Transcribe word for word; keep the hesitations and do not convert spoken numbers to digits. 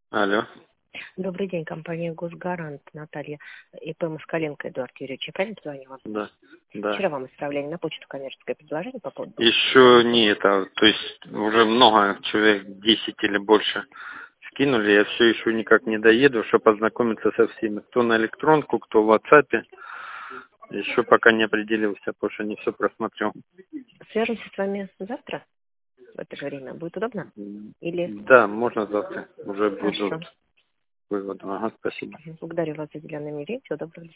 Алло. Добрый день, компания «Госгарант», Наталья. ИП Москаленко Эдуард Юрьевич. Я правильно позвонила? Да, да. Вчера вам отправляли на почту коммерческое предложение по поводу... Еще не это, то есть уже много, человек десять или больше скинули, я все еще никак не доеду, чтобы познакомиться со всеми. Кто на электронку, кто в WhatsApp. Еще пока не определился, потому что не все просмотрел. Свяжемся с вами завтра в это же время. Будет удобно? Или... Да, можно завтра. Уже Хорошо. будут выводы. Ага, спасибо. Благодарю вас за уделенное мне время. Всего доброго.